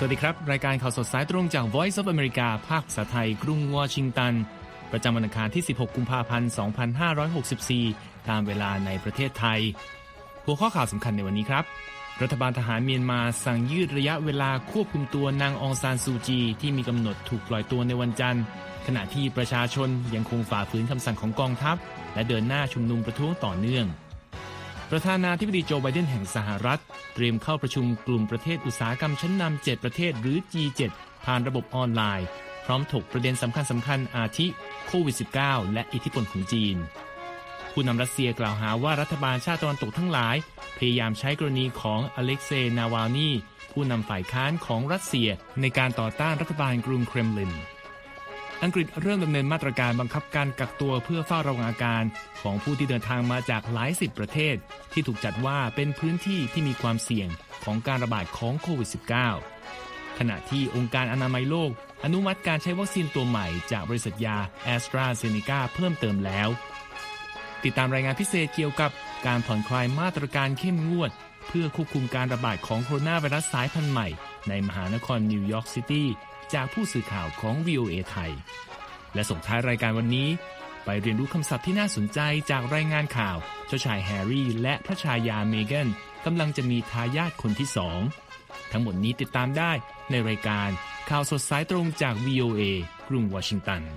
วัสดีครับรายการข่าวสดสายตรงจาก Voice of America ภาคภาษาไทยกรุงวอชิงตันประจำวันอังคารที่16กุมภาพันธ์2564ตามเวลาในประเทศไทยหัวข้อข่าวสำคัญในวันนี้ครับรัฐบาลทหารเมียนมาสั่งยืดระยะเวลาควบคุมตัวนางองซานซูจีที่มีกำหนดถูกปล่อยตัวในวันจันทร์ขณะที่ประชาชนยังคงฝ่าฝืนคำสั่งของกองทัพและเดินหน้าชุมนุมประท้วงต่อเนื่องประธานาธิบดีโจไบเดนแห่งสหรัฐเตรียมเข้าประชุมกลุ่มประเทศอุตสาหกรรมชั้นนำ7ประเทศหรือ G7 ผ่านระบบออนไลน์พร้อมถกประเด็นสำคัญอาทิโควิด -19 และอิทธิพลของจีนผู้นำรัสเซียกล่าวหาว่ารัฐบาลชาติตะวันตกทั้งหลายพยายามใช้กรณีของอเล็กเซย์นาวาลนีผู้นำฝ่ายค้านของรัสเซียในการต่อต้านรัฐบาลกรุงเครมลินอังกฤษเริ่มดำเนินมาตรการบังคับการกักตัวเพื่อเฝ้าระวังอาการของผู้ที่เดินทางมาจากหลายสิบประเทศที่ถูกจัดว่าเป็นพื้นที่ที่มีความเสี่ยงของการระบาดของโควิด -19 ขณะที่องค์การอนามัยโลกอนุมัติการใช้วัคซีนตัวใหม่จากบริษัทยา AstraZeneca เพิ่มเติมแล้วติดตามรายงานพิเศษเกี่ยวกับการผ่อนคลายมาตรการเข้มงวดเพื่อควบคุมการระบาดของโคโรนาไวรัสสายพันธุ์ใหม่ในมหานครนิวยอร์กซิตี้จากผู้สื่อข่าวของ VOA ไทยและส่งท้ายรายการวันนี้ไปเรียนรู้คำศัพท์ที่น่าสนใจจากรายงานข่าวเจ้าชายแฮร์รี่และพระชายาเมแกนกำลังจะมีทายาทคนที่2ทั้งหมดนี้ติดตามได้ในรายการข่าวสดสายตรงจาก VOA กรุงวอชิงตัน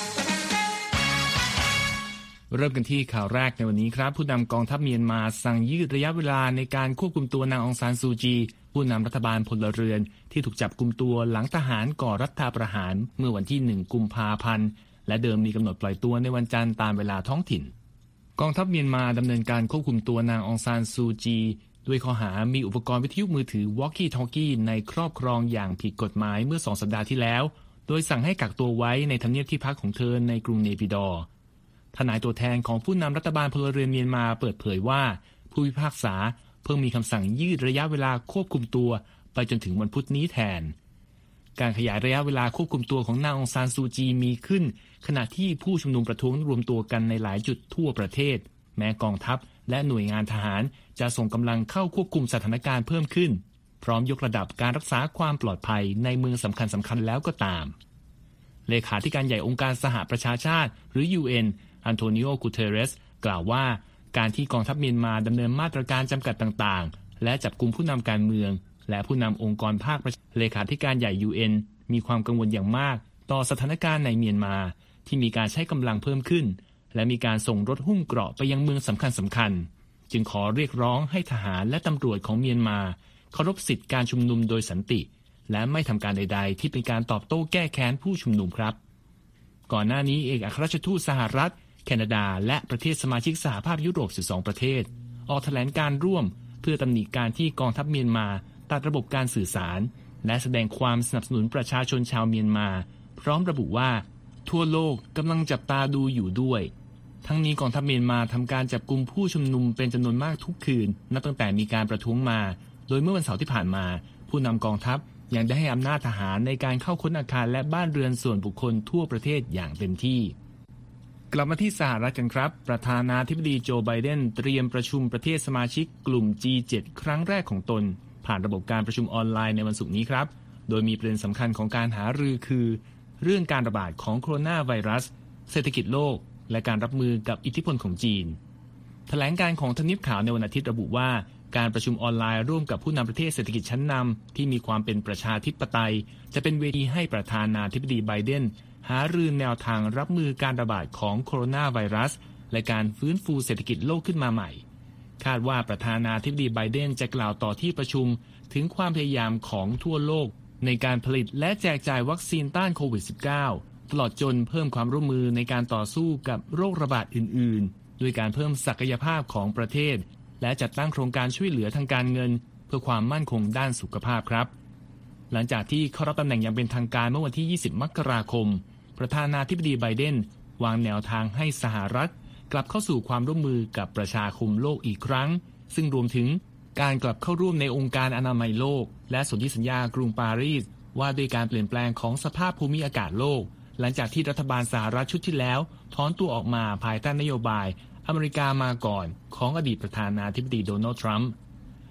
เริ่มกันที่ข่าวแรกในวันนี้ครับผู้นำกองทัพเมียนมาสั่งยืดระยะเวลาในการควบคุมตัวนางองซานซูจีผู้นำรัฐบาลพลเรือนที่ถูกจับกุมตัวหลังทหารก่อรัฐประหารเมื่อวันที่1กุมภาพันธ์และเดิมมีกำหนดปล่อยตัวในวันจันทร์ตามเวลาท้องถิ่นกองทัพเมียนมาดำเนินการควบคุมตัวนางองซานซูจีด้วยข้อหามีอุปกรณ์วิทยุมือถือ Walkie-Talkie ในครอบครองอย่างผิดกฎหมายเมื่อ2 สัปดาห์ที่แล้วโดยสั่งให้กักตัวไว้ในทำเนียบที่พักของเธอในกรุงเนปิดอร์ทนายตัวแทนของผู้นำรัฐบาลพลเรือนเมียนมาเปิดเผยว่าผู้พิพากษาเพิ่งมีคำสั่งยืดระยะเวลาควบคุมตัวไปจนถึงวันพุธนี้แทนการขยายระยะเวลาควบคุมตัวของนางองซานซูจีมีขึ้นขณะที่ผู้ชุมนุมประท้วงรวมตัวกันในหลายจุดทั่วประเทศแม้กองทัพและหน่วยงานทหารจะส่งกำลังเข้าควบคุมสถานการณ์เพิ่มขึ้นพร้อมยกระดับการรักษาความปลอดภัยในเมืองสำคัญแล้วก็ตามเลขาธิการใหญ่องค์การสหประชาชาติหรือ UNอันโตนิโอ กูเทเรสกล่าวว่าการที่กองทัพเมียนมาดำเนินมาตรการจำกัดต่างๆและจับกุมผู้นำการเมืองและผู้นำองค์กรภาคเลขาธิการใหญ่ UN มีความกังวลอย่างมากต่อสถานการณ์ในเมียนมาที่มีการใช้กำลังเพิ่มขึ้นและมีการส่งรถหุ้มเกราะไปยังเมืองสำคัญจึงขอเรียกร้องให้ทหารและตำรวจของเมียนมาเคารพสิทธิการชุมนุมโดยสันติและไม่ทำการใดๆที่เป็นการตอบโต้แก้แค้นผู้ชุมนุมครับก่อนหน้านี้เอกอัครราชทูตสหรัฐแคนาดาและประเทศสมาชิกสหภาพยุโรป12ประเทศออกแถลงการร่วมเพื่อตำหนิการที่กองทัพเมียนมาตัดระบบการสื่อสารและแสดงความสนับสนุนประชาชนชาวเมียนมาพร้อมระบุว่าทั่วโลกกำลังจับตาดูอยู่ด้วยทั้งนี้กองทัพเมียนมาทำการจับกุมผู้ชุมนุมเป็นจำนวนมากทุกคืนนับตั้งแต่มีการประท้วงมาโดยเมื่อวันเสาร์ที่ผ่านมาผู้นำกองทัพยังได้ให้อำนาจทหารในการเข้าค้นอาคารและบ้านเรือนส่วนบุคคลทั่วประเทศอย่างเต็มที่กลับมาที่สหรัฐกันครับประธานาธิบดีโจไบเดนเตรียมประชุมประเทศสมาชิกกลุ่ม G7 ครั้งแรกของตนผ่านระบบการประชุมออนไลน์ในวันศุกร์นี้ครับโดยมีประเด็นสำคัญของการหารือคือเรื่องการระบาดของโคโรนาไวรัสเศรษฐกิจโลกและการรับมือกับอิทธิพลของจีนแถลงการของทำเนียบขาวในวันอาทิตย์ระบุว่าการประชุมออนไลน์ร่วมกับผู้นำประเทศเศรษฐกิจชั้นนำที่มีความเป็นประชาธิปไตยจะเป็นเวทีให้ประธานาธิบดีไบเดนหารือแนวทางรับมือการระบาดของโคโรนาไวรัสและการฟื้นฟูเศรษฐกิจโลกขึ้นมาใหม่คาดว่าประธานาธิบดีไบเดนจะกล่าวต่อที่ประชุมถึงความพยายามของทั่วโลกในการผลิตและแจกจ่ายวัคซีนต้านโควิด -19 ตลอดจนเพิ่มความร่วมมือในการต่อสู้กับโรคระบาดอื่นๆด้วยการเพิ่มศักยภาพของประเทศและจัดตั้งโครงการช่วยเหลือทางการเงินเพื่อความมั่นคงด้านสุขภาพครับหลังจากที่เข้ารับตำแหน่งอย่างเป็นทางการเมื่อวันที่20มกราคมประธานาธิบดีไบเดนวางแนวทางให้สหรัฐกลับเข้าสู่ความร่วมมือกับประชาคมโลกอีกครั้งซึ่งรวมถึงการกลับเข้าร่วมในองค์การอนามัยโลกและสนธิสัญญากรุงปารีสว่าด้วยการเปลี่ยนแปลงของสภาพภูมิอากาศโลกหลังจากที่รัฐบาลสหรัฐชุดที่แล้วถอนตัวออกมาภายใต้นโยบายอเมริกามาก่อนของอดีตประธานาธิบดีโดนัลด์ทรัมป์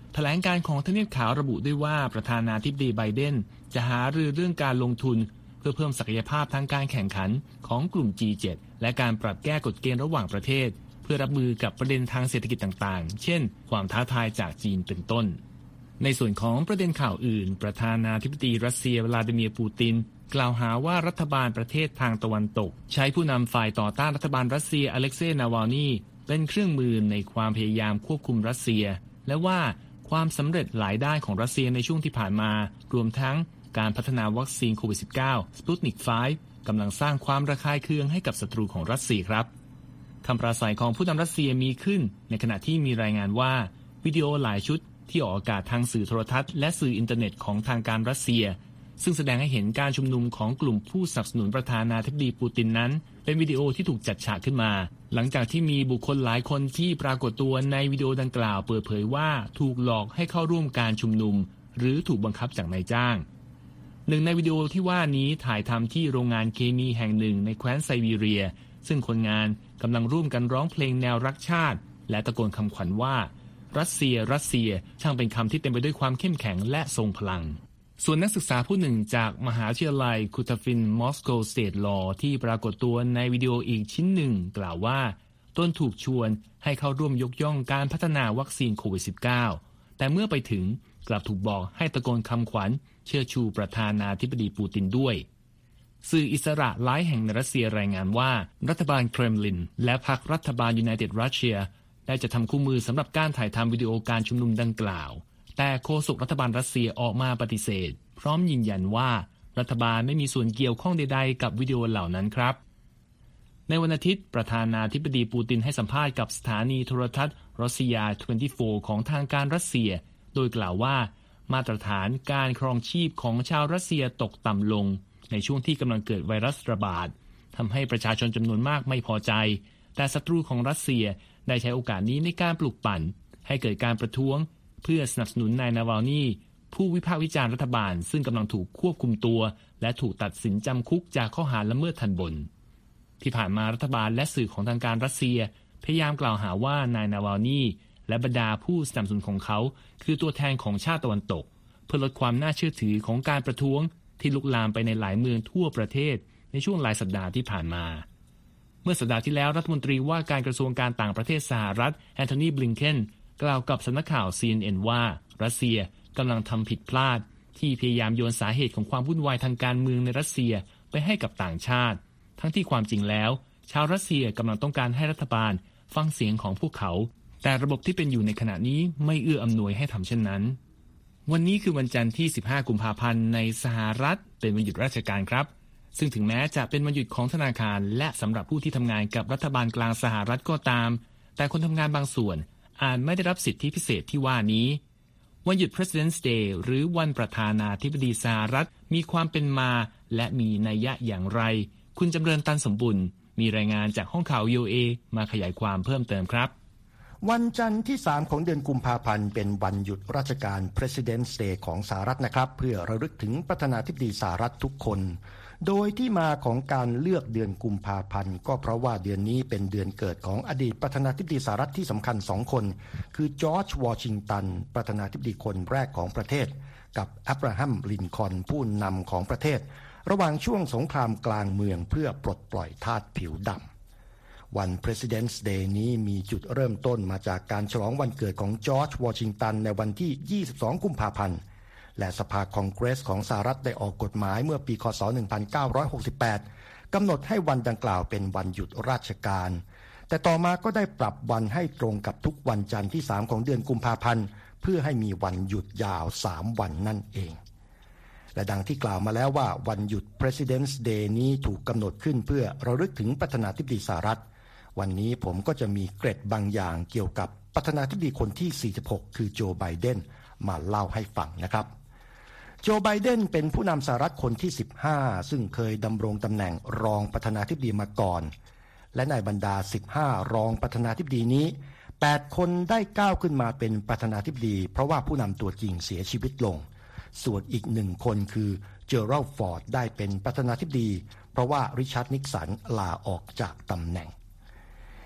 แถลงการของทำเนียบขาวระบุด้วยว่าประธานาธิบดีไบเดนจะหารือเรื่องการลงทุนเพื่อเพิ่มศักยภาพทางการแข่งขันของกลุ่ม G7 และการปรับแก้กฎเกณฑ์ระหว่างประเทศเพื่อรับมือกับประเด็นทางเศรษฐกิจต่างๆเช่นความท้าทายจากจีนเป็นต้นในส่วนของประเด็นข่าวอื่นประธานาธิบดีรัสเซียวลาดิเมียร์ปูตินกล่าวหาว่ารัฐบาลประเทศทางตะวันตกใช้ผู้นำฝ่ายต่อต้านรัฐบาลรัสเซียอเล็กเซย์ นาวาลนีเป็นเครื่องมือในความพยายามควบคุมรัสเซียและว่าความสำเร็จหลายด้านของรัสเซียในช่วงที่ผ่านมารวมทั้งการพัฒนาวัคซีนโควิด -19 สปุตนิก 5 กำลังสร้างความระคายเคืองให้กับศัตรูของรัสเซียครับคำปราศัยของผู้นำรัสเซียมีขึ้นในขณะที่มีรายงานว่าวิดีโอหลายชุดที่ออกอากาศทางสื่อโทรทัศน์และสื่ออินเทอร์เน็ตของทางการรัสเซียซึ่งแสดงให้เห็นการชุมนุมของกลุ่มผู้สนับสนุนประธานาธิบดีปูตินนั้นเป็นวิดีโอที่ถูกจัดฉากขึ้นมาหลังจากที่มีบุคคลหลายคนที่ปรากฏตัวในวิดีโอดังกล่าวเปิดเผยว่าถูกหลอกให้เข้าร่วมการชุมนุมหรือถูกบังคับจากนายจ้างหนึ่งในวิดีโอที่ว่านี้ถ่ายทำที่โรงงานเคมีแห่งหนึ่งในแคว้นไซบีเรียซึ่งคนงานกำลังร่วมกันร้องเพลงแนวรักชาติและตะโกนคำขวัญว่ารัสเซียรัสเซียช่างเป็นคำที่เต็มไปด้วยความเข้มแข็งและทรงพลังส่วนนักศึกษาผู้หนึ่งจากมหาวิทยาลัยคูตาฟินมอสโกสเตทลอที่ปรากฏตัวในวิดีโออีกชิ้นหนึ่งกล่าวว่าตนถูกชวนให้เข้าร่วมยกย่องการพัฒนาวัคซีนโควิด -19 แต่เมื่อไปถึงกลับถูกบอกให้ตะโกนคำขวัญเชิดชูประธานาธิบดีปูตินด้วยสื่ออิสระหลายแห่งในรัสเซียรายงานว่ารัฐบาลเครมลินและพรรครัฐบาลยูไนเต็ดรัสเซียได้จะทำคู่มือสำหรับการถ่ายทำวิดีโอการชุมนุมดังกล่าวแต่โฆษกรัฐบาลรัสเซียออกมาปฏิเสธพร้อมยืนยันว่ารัฐบาลไม่มีส่วนเกี่ยวข้องใดๆกับวิดีโอเหล่านั้นครับในวันอาทิตย์ประธานาธิบดีปูตินให้สัมภาษณ์กับสถานีโทรทัศน์รัสเซีย 24 ของทางการรัสเซียโดยกล่าวว่ามาตรฐานการครองชีพของชาวรัสเซียตกต่ำลงในช่วงที่กำลังเกิดไวรัสระบาดทำให้ประชาชนจำนวนมากไม่พอใจแต่ศัตรูของรัสเซียได้ใช้โอกาสนี้ในการปลุกปั่นให้เกิดการประท้วงเพื่อสนับสนุนนายนาวาลนีผู้วิพากษ์วิจารณ์รัฐบาลซึ่งกำลังถูกควบคุมตัวและถูกตัดสินจำคุกจากข้อหาละเมิดทัณฑ์บนที่ผ่านมารัฐบาลและสื่อของทางการรัสเซียพยายามกล่าวหาว่านายนาวาลนีและบรรดาผู้สนับสนุนของเขาคือตัวแทนของชาติตะวันตกเพื่อลดความน่าเชื่อถือของการประท้วงที่ลุกลามไปในหลายเมืองทั่วประเทศในช่วงหลายสัปดาห์ที่ผ่านมาเมื่อสัปดาห์ที่แล้วรัฐมนตรีว่าการกระทรวงการต่างประเทศสหรัฐแอนโทนี บลิงเคนกล่าวกับสำนักข่าว CNN ว่ารัสเซียกำลังทำผิดพลาดที่พยายามโยนสาเหตุของความวุ่นวายทางการเมืองในรัสเซียไปให้กับต่างชาติทั้งที่ความจริงแล้วชาวรัสเซียกำลังต้องการให้รัฐบาลฟังเสียงของพวกเขาแต่ระบบที่เป็นอยู่ในขณะนี้ไม่เอื้ออำนวยให้ทำเช่นนั้นวันนี้คือวันจันทร์ที่ 15 กุมภาพันธ์ในสหรัฐเป็นวันหยุดราชการครับซึ่งถึงแม้จะเป็นวันหยุดของธนาคารและสำหรับผู้ที่ทำงานกับรัฐบาลกลางสหรัฐก็ตามแต่คนทำงานบางส่วนอาจไม่ได้รับสิทธิพิเศษที่ว่านี้วันหยุด President's Day หรือวันประธานาธิบดีสหรัฐมีความเป็นมาและมีนัยยะอย่างไรคุณจำเริญตันสมบุญมีรายงานจากห้องข่าว VOA มาขยายความเพิ่มเติมครับวันจันทร์ที่ 3 ของเดือนกุมภาพันธ์เป็นวันหยุดราชการ President's Day ของสหรัฐนะครับเพื่อระลึกถึงประธานาธิบดีสหรัฐทุกคนโดยที่มาของการเลือกเดือนกุมภาพันธ์ก็เพราะว่าเดือนนี้เป็นเดือนเกิดของอดีตประธานาธิบดีสหรัฐที่สำคัญ2คนคือจอร์จวอชิงตันประธานาธิบดีคนแรกของประเทศกับอับราฮัมลินคอล์นผู้นำของประเทศระหว่างช่วงสงครามกลางเมืองเพื่อปลดปล่อยทาสผิวดำวัน President's Day นี้มีจุดเริ่มต้นมาจากการฉลองวันเกิดของจอร์จวอชิงตันในวันที่22กุมภาพันธ์และสภาคองเกรสของสหรัฐได้ออกกฎหมายเมื่อปีค.ศ. 1968กำหนดให้วันดังกล่าวเป็นวันหยุดราชการแต่ต่อมาก็ได้ปรับวันให้ตรงกับทุกวันจันทร์ที่3ของเดือนกุมภาพันธ์เพื่อให้มีวันหยุดยาว3วันนั่นเองและดังที่กล่าวมาแล้วว่าวันหยุด President's Day นี้ถูกกำหนดขึ้นเพื่อระลึกถึงประธานาธิบดีสหรัฐวันนี้ผมก็จะมีเกร็ดบางอย่างเกี่ยวกับประธานาธิบดีคนที่46คือโจไบเดนมาเล่าให้ฟังนะครับโจไบเดนเป็นผู้นำสหรัฐคนที่15ซึ่งเคยดำรงตำแหน่งรองประธานาธิบดีมาก่อนและในบรรดา15รองประธานาธิบดีนี้8คนได้ก้าวขึ้นมาเป็นประธานาธิบดีเพราะว่าผู้นำตัวจริงเสียชีวิตลงส่วนอีก1คนคือเจอรัลด์ ฟอร์ดได้เป็นประธานาธิบดีเพราะว่าริชาร์ด นิกสันลาออกจากตำแหน่ง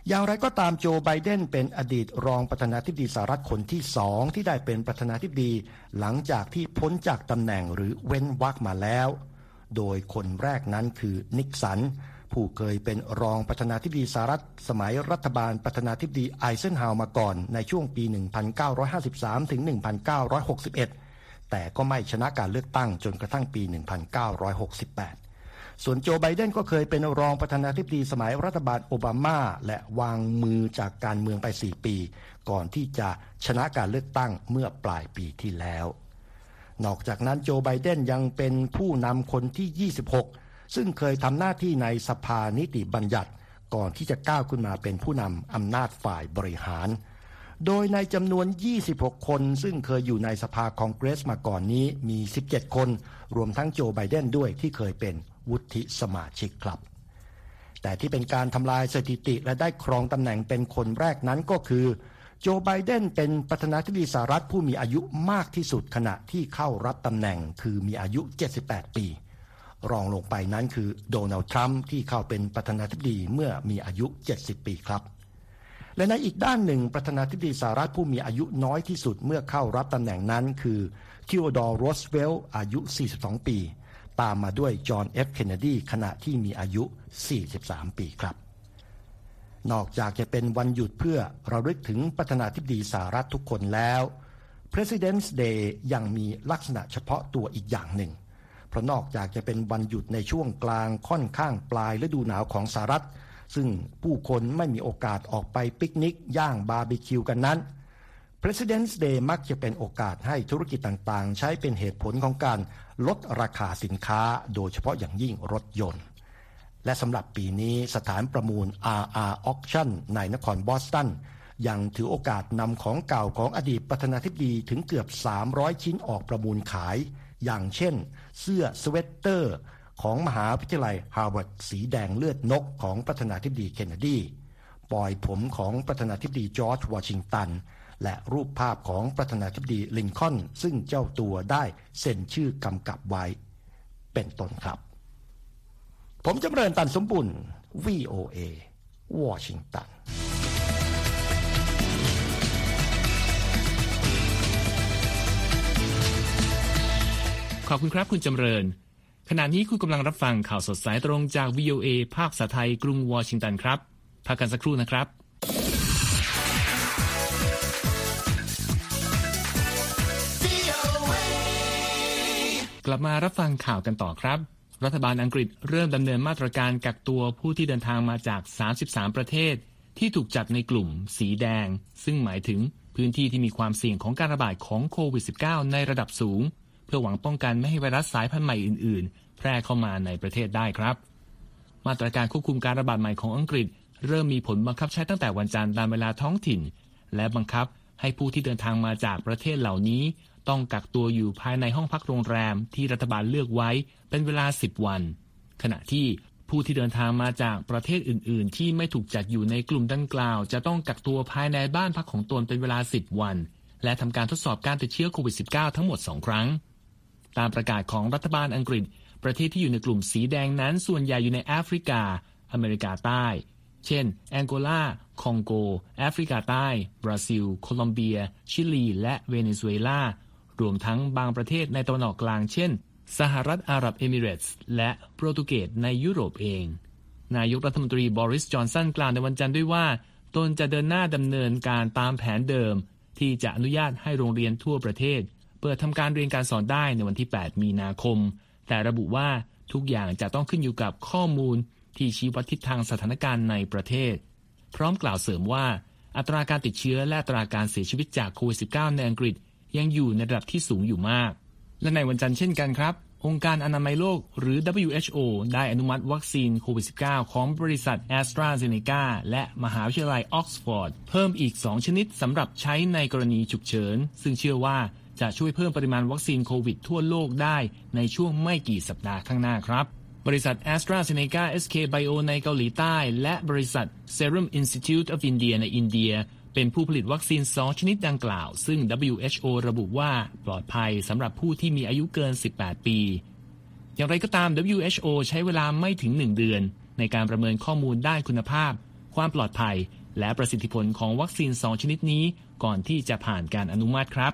อย่างไรก็ตามโจไบเดนเป็นอดีตรองประธานาธิบดีสหรัฐคนที่2ที่ได้เป็นประธานาธิบดีหลังจากที่พ้นจากตำแหน่งหรือเว้นวรรคมาแล้วโดยคนแรกนั้นคือนิกสันผู้เคยเป็นรองประธานาธิบดีสหรัฐสมัยรัฐบาลประธานาธิบดีไอเซนฮาวร์มาก่อนในช่วงปี 1953 ถึง 1961 แต่ก็ไม่ชนะการเลือกตั้งจนกระทั่งปี 1968 ส่วนโจไบเดนก็เคยเป็นรองประธานาธิบดีสมัยรัฐบาลโอบามาและวางมือจากการเมืองไป 4 ปีก่อนที่จะชนะการเลือกตั้งเมื่อปลายปีที่แล้วนอกจากนั้นโจไบเดนยังเป็นผู้นำคนที่ 26ซึ่งเคยทำหน้าที่ในสภานิติบัญญัติก่อนที่จะก้าวขึ้นมาเป็นผู้นำอำนาจฝ่ายบริหารโดยในจำนวน26คนซึ่งเคยอยู่ในสภาคองเกรสมาก่อนนี้มี17คนรวมทั้งโจไบเดนด้วยที่เคยเป็นวุฒิสมาชิกครับแต่ที่เป็นการทำลายสถิติและได้ครองตำแหน่งเป็นคนแรกนั้นก็คือโจไบเดนเป็นประธานาธิบดีสหรัฐผู้มีอายุมากที่สุดขณะที่เข้ารับตำแหน่งคือมีอายุ78ปีรองลงไปนั้นคือโดนัลด์ทรัมป์ที่เข้าเป็นประธานาธิบดีเมื่อมีอายุ70ปีครับและในอีกด้านหนึ่งประธานาธิบดีสหรัฐผู้มีอายุน้อยที่สุดเมื่อเข้ารับตำแหน่งนั้นคือธีโอดอร์ โรสเวลต์อายุ42ปีตามมาด้วยจอห์น เอฟ เคนเนดีขณะที่มีอายุ43ปีครับนอกจากจะเป็นวันหยุดเพื่อระลึกถึงประธานาธิบดีสหรัฐทุกคนแล้ว President's Day ยังมีลักษณะเฉพาะตัวอีกอย่างหนึ่งเพราะนอกจากจะเป็นวันหยุดในช่วงกลางค่อนข้างปลายฤดูหนาวของสหรัฐซึ่งผู้คนไม่มีโอกาสออกไปปิกนิกย่างบาร์บีคิวกันนั้น President's Day มักจะเป็นโอกาสให้ธุรกิจต่างๆใช้เป็นเหตุผลของการลดราคาสินค้าโดยเฉพาะอย่างยิ่งรถยนต์และสำหรับปีนี้สถานประมูล RR Auction ในนครบอสตันยังถือโอกาสนำของเก่าของอดีตประธานาธิบดีถึงเกือบ300ชิ้นออกประมูลขายอย่างเช่นเสื้อสเวตเตอร์ของมหาวิทยาลัยฮาร์วาร์ดสีแดงเลือดนกของประธานาธิบดีเคนเนดีปลอยผมของประธานาธิบดีจอร์จวอชิงตันและรูปภาพของประธานาธิบดีลินคอล์นซึ่งเจ้าตัวได้เซ็นชื่อกำกับไว้เป็นต้นครับผมจำเริญตันสมบุญ VOA วอชิงตันขอบคุณครับคุณจำเริญขณะนี้คุณกำลังรับฟังข่าวสดสายตรงจาก VOA ภาคภาษาไทยกรุงวอชิงตันครับพักกันสักครู่นะครับกลับมารับฟังข่าวกันต่อครับรัฐบาลอังกฤษเริ่มดำเนินมาตรการกักตัวผู้ที่เดินทางมาจาก33ประเทศที่ถูกจัดในกลุ่มสีแดงซึ่งหมายถึงพื้นที่ที่มีความเสี่ยงของการระบาดของโควิด -19 ในระดับสูงเพื่อหวังป้องกันไม่ให้ไวรัสสายพันธุ์ใหม่อื่นๆแพร่เข้ามาในประเทศได้ครับมาตรการควบคุมการระบาดใหม่ของอังกฤษเริ่มมีผลบังคับใช้ตั้งแต่วันจันทร์ตามเวลาท้องถิ่นและบังคับให้ผู้ที่เดินทางมาจากประเทศเหล่านี้ต้องกักตัวอยู่ภายในห้องพักโรงแรมที่รัฐบาลเลือกไว้เป็นเวลา10วันขณะที่ผู้ที่เดินทางมาจากประเทศอื่นๆที่ไม่ถูกจัดอยู่ในกลุ่มดังกล่าวจะต้องกักตัวภายในบ้านพักของตนเป็นเวลา10วันและทำการทดสอบการติดเชื้อโควิด -19 ทั้งหมด2ครั้งตามประกาศของรัฐบาลอังกฤษประเทศที่อยู่ในกลุ่มสีแดงนั้นส่วนใหญ่อยู่ในแอฟริกาอเมริกาใต้เช่นแองโกลาคองโกแอฟริกาใต้บราซิลโคลอมเบียชิลีและเวเนซุเอลารวมทั้งบางประเทศในตะวันออกกลางเช่นสหรัฐอาหรับเอมิเรตส์และโปรตุเกสในยุโรปเองนายกรัฐมนตรีบอริสจอนสันกล่าวในวันจันทร์ด้วยว่าตนจะเดินหน้าดำเนินการตามแผนเดิมที่จะอนุญาตให้โรงเรียนทั่วประเทศเปิดทำการเรียนการสอนได้ในวันที่8มีนาคมแต่ระบุว่าทุกอย่างจะต้องขึ้นอยู่กับข้อมูลที่ชี้วัดทิศทางสถานการณ์ในประเทศพร้อมกล่าวเสริมว่าอัตราการติดเชื้อและอัตราการเสียชีวิตจากโควิด -19 ในอังกฤษยังอยู่ในระดับที่สูงอยู่มากและในวันจันทร์เช่นกันครับองค์การอนามัยโลกหรือ WHO ได้อนุมัติวัคซีนโควิด -19 ของบริษัท AstraZeneca และมหาวิทยาลัยออกซฟอร์ดเพิ่มอีก2ชนิดสำหรับใช้ในกรณีฉุกเฉินซึ่งเชื่อว่าจะช่วยเพิ่มปริมาณวัคซีนโควิดทั่วโลกได้ในช่วงไม่กี่สัปดาห์ข้างหน้าครับบริษัท AstraZeneca SK Bio ในเกาหลีใต้และบริษัท Serum Institute of India ในอินเดียเป็นผู้ผลิตวัคซีน2ชนิดดังกล่าวซึ่ง WHO ระบุว่าปลอดภัยสำหรับผู้ที่มีอายุเกิน18ปีอย่างไรก็ตาม WHO ใช้เวลาไม่ถึง1เดือนในการประเมินข้อมูลด้านคุณภาพความปลอดภัยและประสิทธิผลของวัคซีน2ชนิดนี้ก่อนที่จะผ่านการอนุมัติครับ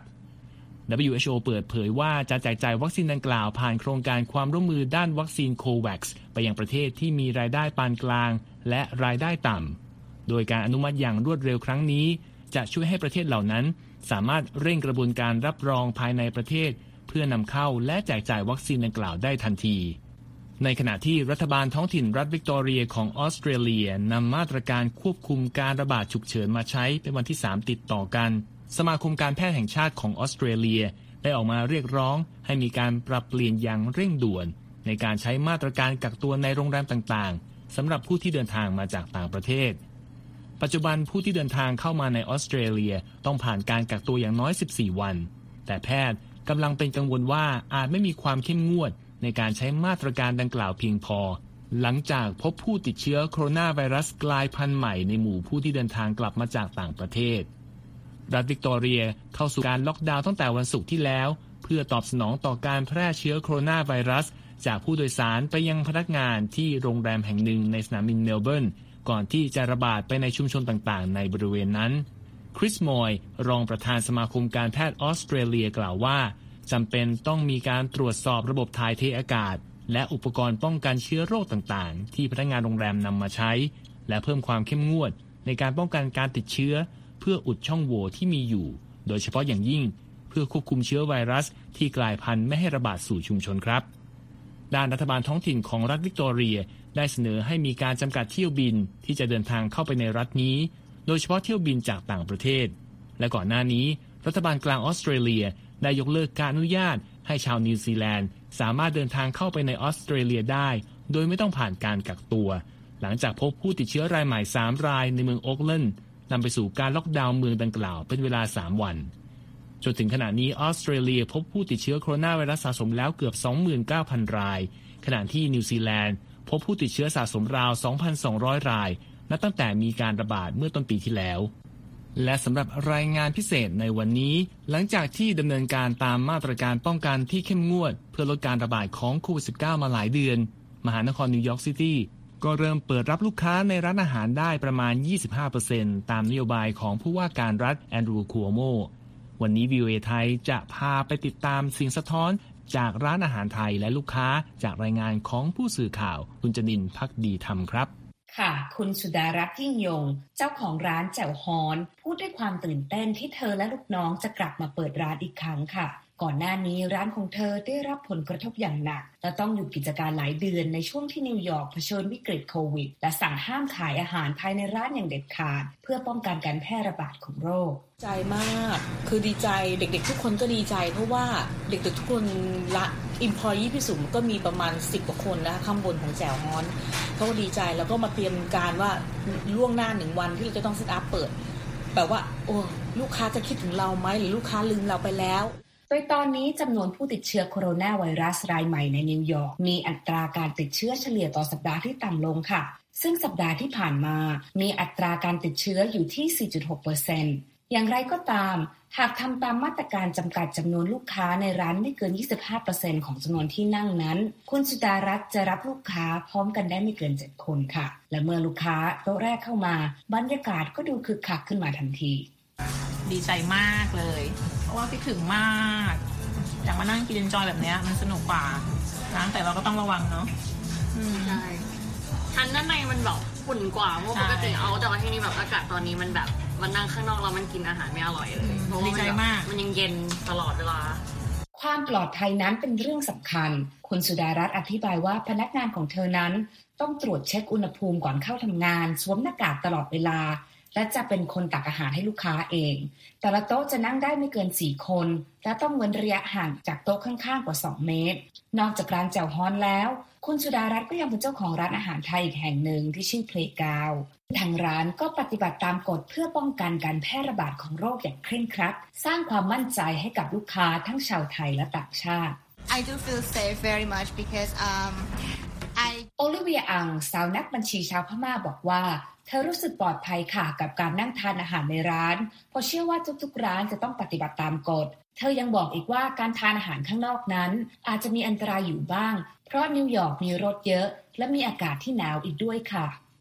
WHO เปิดเผยว่าจะแจกจ่ายวัคซีนดังกล่าวผ่านโครงการความร่วมมือด้านวัคซีนโควัคซ์ไปยังประเทศที่มีรายได้ปานกลางและรายได้ต่ำโดยการอนุมัติอย่างรวดเร็วครั้งนี้จะช่วยให้ประเทศเหล่านั้นสามารถเร่งกระบวนการรับรองภายในประเทศเพื่อนำเข้าและแจกจ่ายวัคซีนดังกล่าวได้ทันทีในขณะที่รัฐบาลท้องถิ่นรัฐวิกตอเรียของออสเตรเลียนำมาตรการควบคุมการระบาดฉุกเฉินมาใช้เป็นวันที่3ติดต่อกันสมาคมการแพทย์แห่งชาติของออสเตรเลียได้ออกมาเรียกร้องให้มีการปรับเปลี่ยนอย่างเร่งด่วนในการใช้มาตรการกักตัวในโรงแรมต่างๆสำหรับผู้ที่เดินทางมาจากต่างประเทศปัจจุบันผู้ที่เดินทางเข้ามาในออสเตรเลียต้องผ่านการกักตัวอย่างน้อย14วันแต่แพทย์กำลังเป็นกังวลว่าอาจไม่มีความเข้มงวดในการใช้มาตรการดังกล่าวเพียงพอหลังจากพบผู้ติดเชื้อโคโรนาไวรัสกลายพันธุ์ใหม่ในหมู่ผู้ที่เดินทางกลับมาจากต่างประเทศรัฐวิกตอเรียเข้าสู่การล็อกดาวน์ตั้งแต่วันศุกร์ที่แล้วเพื่อตอบสนองต่อการแพร่เชื้อโคโรนาไวรัสจากผู้โดยสารไปยังพนักงานที่โรงแรมแห่งหนึ่งในสนามบินเมลเบิร์นก่อนที่จะระบาดไปในชุมชนต่างๆในบริเวณนั้นคริสมอยรองประธานสมาคมการแพทย์ออสเตรเลียกล่าวว่าจำเป็นต้องมีการตรวจสอบระบบถ่ายเทอากาศและอุปกรณ์ป้องกันเชื้อโรคต่างๆที่พนักงานโรงแรมนำมาใช้และเพิ่มความเข้มงวดในการป้องกันการติดเชื้อเพื่ออุดช่องโหว่ที่มีอยู่โดยเฉพาะอย่างยิ่งเพื่อควบคุมเชื้อไวรัสที่กลายพันธุ์ไม่ให้ระบาดสู่ชุมชนครับด้านรัฐบาลท้องถิ่นของรัฐวิกตอเรียได้เสนอให้มีการจำกัดเที่ยวบินที่จะเดินทางเข้าไปในรัฐนี้โดยเฉพาะเที่ยวบินจากต่างประเทศและก่อนหน้านี้รัฐบาลกลางออสเตรเลียได้ยกเลิกการอนุญาตให้ชาวนิวซีแลนด์สามารถเดินทางเข้าไปในออสเตรเลียได้โดยไม่ต้องผ่านการกักตัวหลังจากพบผู้ติดเชื้อรายใหม่3รายในเมืองโอ๊คแลนด์นำไปสู่การล็อกดาวน์เมืองดังกล่าวเป็นเวลา3วันจนถึงขณะนี้ออสเตรเลียพบผู้ติดเชื้อโคโรนาไวรัสสะสมแล้วเกือบ 29,000 รายขณะที่นิวซีแลนด์พบผู้ติดเชื้อสะสมราว 2,200 รายนับตั้งแต่มีการระบาดเมื่อต้นปีที่แล้วและสำหรับรายงานพิเศษในวันนี้หลังจากที่ดำเนินการตามมาตรการป้องกันที่เข้มงวดเพื่อลดการระบาดของโควิด -19 มาหลายเดือนมหานครนิวยอร์กซิตี้ก็เริ่มเปิดรับลูกค้าในร้านอาหารได้ประมาณ 25% ตามนโยบายของผู้ว่าการรัฐแอนดรูว์ คัวโมวันนี้ VOA ไทยจะพาไปติดตามสิ่งสะท้อนจากร้านอาหารไทยและลูกค้าจากรายงานของผู้สื่อข่าวคุณจนินทร์ ภักดีธรรมครับค่ะคุณสุดารัตน์ยิ่งยงเจ้าของร้านแจ่วฮ้อนพูดด้วยความตื่นเต้นที่เธอและลูกน้องจะกลับมาเปิดร้านอีกครั้งค่ะก่อนหน้านี้ร้านของเธอได้รับผลกระทบอย่างหนักและต้องหยุดกิจการหลายเดือนในช่วงที่นิวยอร์กเผชิญวิกฤตโควิดและสั่งห้ามขายอาหารภายในร้านอย่างเด็ดขาดเพื่อป้องกันการแพร่ระบาดของโรคใจมากคือดีใจเด็กๆทุกคนก็ดีใจเพราะว่าเด็กๆทุกคนละemployee พี่สุมก็มีประมาณ10กว่าคนนะคะข้างบนของแจ่วฮ้อนเขาก็ดีใจแล้วก็มาเตรียมการว่าล่วงหน้า1วันที่เราจะต้องเซตอัพเปิดแบบว่าโอ้ลูกค้าจะคิดถึงเราไหมหรือลูกค้าลืมเราไปแล้วโดยตอนนี้จำนวนผู้ติดเชื้อโคโรนาไวรัสรายใหม่ในนิวยอร์กมีอัตราการติดเชื้อเฉลี่ยต่อสัปดาห์ที่ต่ำลงค่ะซึ่งสัปดาห์ที่ผ่านมามีอัตราการติดเชื้ออยู่ที่ 4.6% อย่างไรก็ตามหากทำตามมาตรการจำกัดจำนวนลูกค้าในร้านไม่เกิน 25% ของจำนวนที่นั่งนั้นคุณสุดารัตน์จะรับลูกค้าพร้อมกันได้ไม่เกิน7คนค่ะและเมื่อลูกค้าโต๊ะแรกเข้ามาบรรยากาศก็ดูคึกคักขึ้นมาทันทีดีใจมากเลยเพราะว่าคิดถึงมากอยากมานั่งกินจอยแบบนี้มันสนุกกว่านะแต่เราก็ต้องระวังเนาะใช่ชั้นด้านในมันแบบอุ่นกว่าเพราะปกติเอาแต่ว่าที่นี่แบบอากาศตอนนี้มันแบบมันนั่งข้างนอกแล้วมันกินอาหารไม่อร่อยเลยเพราะว่ามันยังเย็นตลอดเวลาความปลอดภัยนั้นเป็นเรื่องสำคัญคุณสุดารัตน์อธิบายว่าพนักงานของเธอนั้นต้องตรวจเช็คอุณหภูมิก่อนเข้าทำงานสวมหน้ากากตลอดเวลาและจะเป็นคนตักอาหารให้ลูกค้าเองแต่ละโต๊ะจะนั่งได้ไม่เกิน4คนและต้องเว้นระยะห่างจากโต๊ะข้างๆกว่า2เมตรนอกจากร้านแจ่วฮ้อนแล้วคุณสุดารัตน์ก็ยังเป็นเจ้าของร้านอาหารไทยอีกแห่งหนึ่งที่ชื่อเพลย์กราวด์ทางร้านก็ปฏิบัติตามกฎเพื่อป้องกันการแพร่ระบาดของโรคอย่างเคร่งครัดสร้างความมั่นใจให้กับลูกค้าทั้งชาวไทยและต่างชาติ I do feel safe very much because โอลิเวียอังสาวนักบัญชีชาวพม่าบอกว่าเธอรู้สึกปลอดภัยค่ะกับการนั่งทานอาหารในร้านเพราะเชื่อว่าทุกๆร้านจะต้องปฏิบัติตามกฎเธอยังบอกอีกว่าการทานอาหารข้างนอกนั้นอาจจะมีอันตรายอยู่บ้างเพราะนิวยอร์กมีรถเยอะและมีอากาศที่หนาวอีกด้วยค่ะ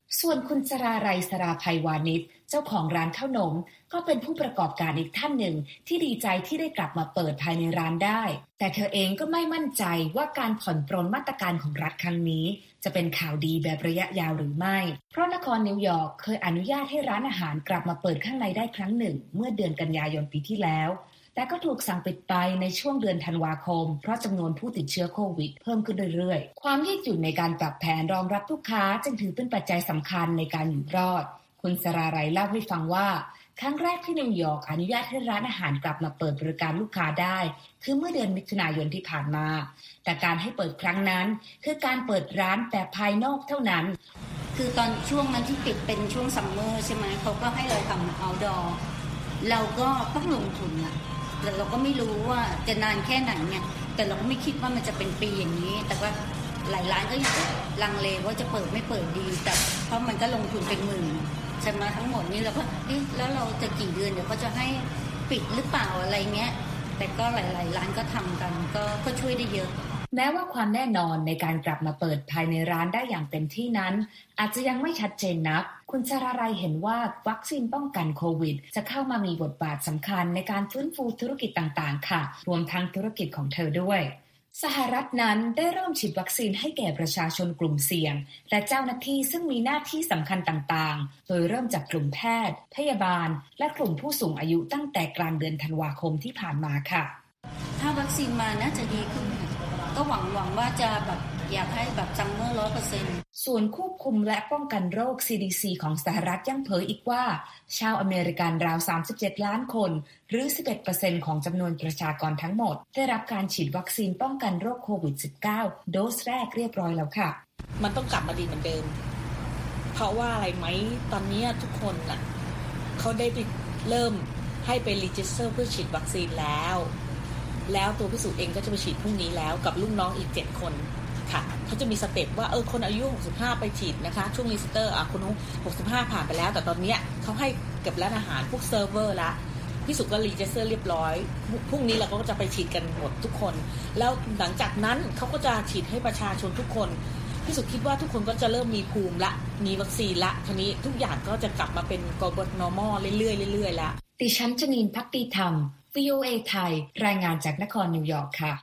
ส่วนคุณสราไรสราภัยวานิชเจ้าของร้านข้าวนมก็เป็นผู้ประกอบการอีกท่านหนึ่งที่ดีใจที่ได้กลับมาเปิดภายในร้านได้แต่เธอเองก็ไม่มั่นใจว่าการผ่อนปรนมาตรการของรัฐครั้งนี้จะเป็นข่าวดีแบบระยะยาวหรือไม่เพราะนครนิวยอร์กเคยอนุญาตให้ร้านอาหารกลับมาเปิดข้างในได้ครั้งหนึ่งเมื่อเดือนกันยายนปีที่แล้วแต่ก็ถูกสั่งปิดไปในช่วงเดือนธันวาคมเพราะจำนวนผู้ติดเชื้อโควิดเพิ่มขึ้นเรื่อยๆความยืดหยุ่นในการปรับแผนรองรับลูกค้าจึงถือเป็นปัจจัยสำคัญในการอยู่รอดคุณสราไรเล่าให้ฟังว่าครั้งแรกที่นิวยอร์กอนุญาตให้ร้านอาหารกลับมาเปิดบริการลูกค้าได้คือเมื่อเดือนมิถุนายนที่ผ่านมาแต่การให้เปิดครั้งนั้นคือการเปิดร้านแต่ภายนอกเท่านั้นคือตอนช่วงนั้นที่ปิดเป็นช่วงซัมเมอร์ใช่ไหมเขาก็ให้เราทำ outdoor เราก็ต้องลงทุนอะแต่เราก็ไม่รู้ว่าจะนานแค่ไหนเนี่ยแต่เราก็ไม่คิดว่ามันจะเป็นปีอย่างนี้แต่ว่าหลายร้านก็ยังลังเลว่าจะเปิดไม่เปิดดีแต่เพราะมันก็ลงทุนเป็นหมื่นใช่ไหมทั้งหมดนี้เราก็แล้วเราจะกี่เดือนเดี๋ยวเขาจะให้ปิดหรือเปล่าอะไรเงี้ยแต่ก็หลายๆร้านก็ทำกันก็ช่วยได้เยอะแม้ว่าความแน่นอนในการกลับมาเปิดภายในร้านได้อย่างเต็มที่นั้นอาจจะยังไม่ชัดเจนนักคุณชราไรเห็นว่าวัคซีนป้องกันโควิดจะเข้ามามีบทบาทสำคัญในการฟื้นฟูธุรกิจต่างๆค่ะรวมทั้งธุรกิจของเธอด้วยสหรัฐนั้นได้เริ่มฉีดวัคซีนให้แก่ประชาชนกลุ่มเสี่ยงและเจ้าหน้าที่ซึ่งมีหน้าที่สำคัญต่างๆโดยเริ่มจากกลุ่มแพทย์พยาบาลและกลุ่มผู้สูงอายุตั้งแต่กลางเดือนธันวาคมที่ผ่านมาค่ะถ้าวัคซีนมาน่าจะดีขึ้นก็หวังว่าจะแบบอยากให้แบบซัมเมอร์ 100% ส่วนควบคุมและป้องกันโรค CDC ของสหรัฐยังเผยอีกว่าชาวอเมริกันราว37ล้านคนหรือ 11% ของจำนวนประชากรทั้งหมดได้รับการฉีดวัคซีนป้องกันโรคโควิด -19 โดสแรกเรียบร้อยแล้วค่ะมันต้องกลับมาดีเหมือนเดิมเพราะว่าอะไรไหมตอนนี้ทุกคนน่ะเขาได้ไปเริ่มให้ไปรีจิสเตอร์เพื่อฉีดวัคซีนแล้วตัวพิสูจน์เองก็จะไปฉีดพรุ่งนี้แล้วกับลูกน้องอีก7คนค่ะเขาจะมีสเต็ปว่าคนอายุ65ไปฉีดนะคะช่วงรีจิสเตอร์คน65ผ่านไปแล้วแต่ตอนนี้เขาให้กับร้านอาหารพวกเซิร์ฟเวอร์ละพิสูจน์ก็รีจิสเตอร์เรียบร้อยพรุ่งนี้เราก็จะไปฉีดกันหมดทุกคนแล้วหลังจากนั้นเขาก็จะฉีดให้ประชาชนทุกคนพิสูจน์คิดว่าทุกคนก็จะเริ่มมีภูมิละมีวัคซีนละทีนี้ทุกอย่างก็จะกลับมาเป็น normal เรื่อยๆละดิฉันชนินภักดีธรรมVOA ไทยรายงานจากนครนิวยอร์กค่ะ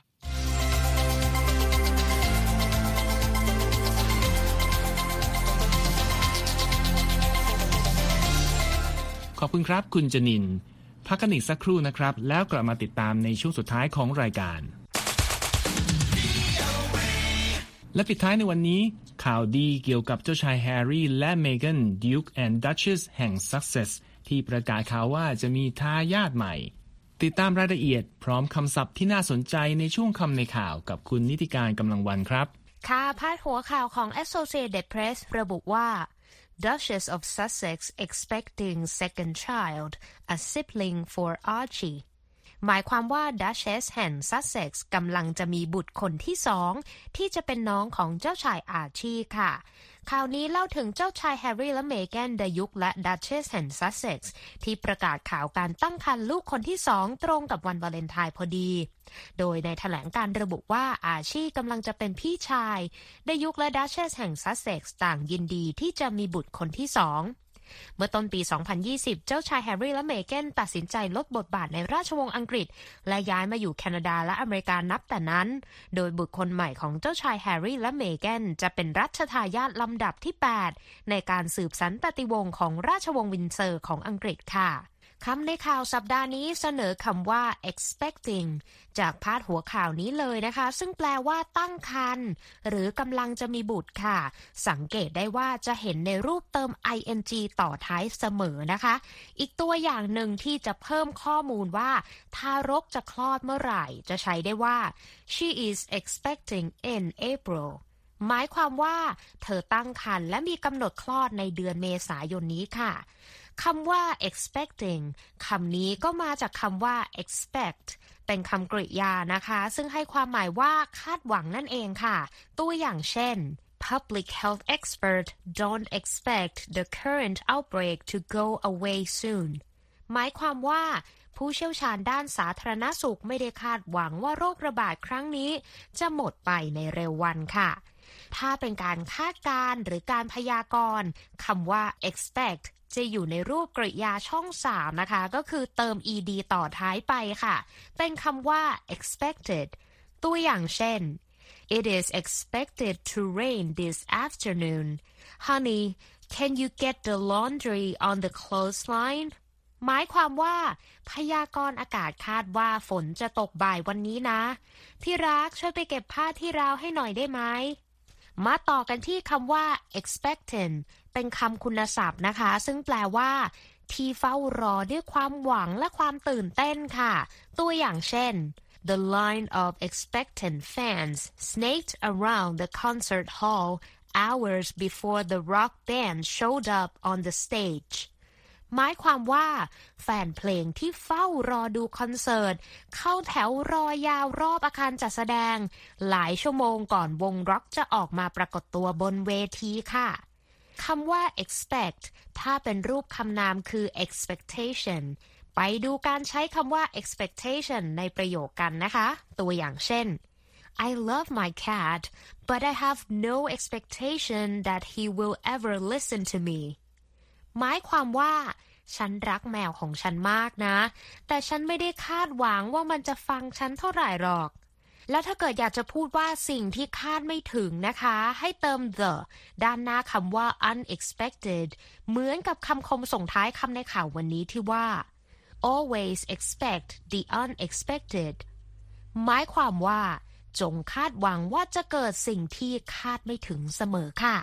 ขอบคุณครับคุณจนินพักกันอีกสักครู่นะครับแล้วกลับมาติดตามในช่วงสุดท้ายของรายการและปิดท้ายในวันนี้ข่าวดีเกี่ยวกับเจ้าชายแฮร์รี่และเมแกน Duke and Duchess แห่ง Sussex ที่ประกาศข่าวว่าจะมีทายาทใหม่ติดตามรายละเอียดพร้อมคำศัพท์ที่น่าสนใจในช่วงคำในข่าวกับคุณนิติการกำลังวันครับค่ะพาดหัวข่าวของ Associated Press ระบุว่า Duchess of Sussex expecting second child a sibling for Archie หมายความว่า Duchess แห่ง Sussex กำลังจะมีบุตรคนที่2ที่จะเป็นน้องของเจ้าชายอาร์ชีค่ะข่าวนี้เล่าถึงเจ้าชายแฮร์รี่และเมแกน ดิยุคและดัชเชสแห่งซัสเซ็กซ์ที่ประกาศข่าวการตั้งครรภ์ลูกคนที่2ตรงกับวันวาเลนไทน์พอดีโดยในแถลงการระบุว่าอาชีกำลังจะเป็นพี่ชายดิยุคและดัชเชสแห่งซัสเซ็กซ์ต่างยินดีที่จะมีบุตรคนที่2เมื่อต้นปี 2020 เจ้าชายแฮร์รี่และเมแกนตัดสินใจลดบทบาทในราชวงศ์อังกฤษและย้ายมาอยู่แคนาดาและอเมริกานับแต่นั้นโดยบุตรคนใหม่ของเจ้าชายแฮร์รี่และเมแกนจะเป็นรัชทายาทลำดับที่ 8 ในการสืบสันตติวงศ์ของราชวงศ์วินเซอร์ของอังกฤษค่ะคำในข่าวสัปดาห์นี้เสนอคำว่า expecting จากพาดหัวข่าวนี้เลยนะคะซึ่งแปลว่าตั้งครรภ์หรือกำลังจะมีบุตรค่ะสังเกตได้ว่าจะเห็นในรูปเติม ing ต่อท้ายเสมอนะคะอีกตัวอย่างหนึ่งที่จะเพิ่มข้อมูลว่าทารกจะคลอดเมื่อไหร่จะใช้ได้ว่า she is expecting in April หมายความว่าเธอตั้งครรภ์และมีกำหนดคลอดในเดือนเมษายนนี้ค่ะคำว่า expecting คำนี้ก็มาจากคำว่า expect เป็นคำกริยานะคะซึ่งให้ความหมายว่าคาดหวังนั่นเองค่ะตัวอย่างเช่น Public health experts don't expect the current outbreak to go away soon หมายความว่าผู้เชี่ยวชาญด้านสาธารณสุขไม่ได้คาดหวังว่าโรคระบาดครั้งนี้จะหมดไปในเร็ววันค่ะถ้าเป็นการคาดการณ์หรือการพยากรณ์คำว่า expect จะอยู่ในรูปกริยาช่อง3นะคะก็คือเติม ed ต่อท้ายไปค่ะเป็นคำว่า expected ตัวอย่างเช่น It is expected to rain this afternoon. Honey, can you get the laundry on the clothesline?หมายความว่าพยากรณ์อากาศคาดว่าฝนจะตกบ่ายวันนี้นะที่รักช่วยไปเก็บผ้าที่ราวให้หน่อยได้ไหมมาต่อกันที่คำว่า expectant เป็นคำคุณศัพท์นะคะซึ่งแปลว่าที่เฝ้ารอด้วยความหวังและความตื่นเต้นค่ะตัวอย่างเช่น The line of expectant fans snaked around the concert hall hours before the rock band showed up on the stageหมายความว่าแฟนเพลงที่เฝ้ารอดูคอนเสิร์ตเข้าแถวรอยาวรอบอาคารจัดแสดงหลายชั่วโมงก่อนวงร็อกจะออกมาปรากฏตัวบนเวทีค่ะคำว่า expect ถ้าเป็นรูปคำนามคือ expectation ไปดูการใช้คำว่า expectation ในประโยคกันนะคะตัวอย่างเช่น I love my cat but I have no expectation that he will ever listen to meหมายความว่าฉันรักแมวของฉันมากนะแต่ฉันไม่ได้คาดหวังว่ามันจะฟังฉันเท่าไหร่หรอกแล้วถ้าเกิดอยากจะพูดว่าสิ่งที่คาดไม่ถึงนะคะให้เติม the ด้านหน้าคำว่า unexpected เหมือนกับคำคมส่งท้ายคำในข่าววันนี้ที่ว่า always expect the unexpected หมายความว่าจงคาดหวังว่าจะเกิดสิ่งที่คาดไม่ถึงเสมอค่ะ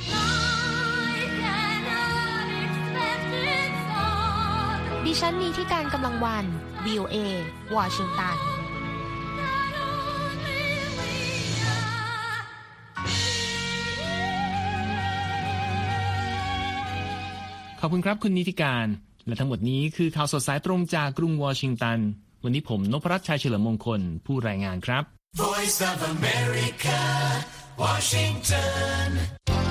ดิฉันนีที่การกำลังวัน VOA วอชิงตันขอบคุณครับคุณนิติการและทั้งหมดนี้คือข่าวสดสายตรงจากกรุงวอชิงตันวันนี้ผมนพรัตน์ชัยเฉลิมมงคลผู้รายงานครับ Voice of America, Washington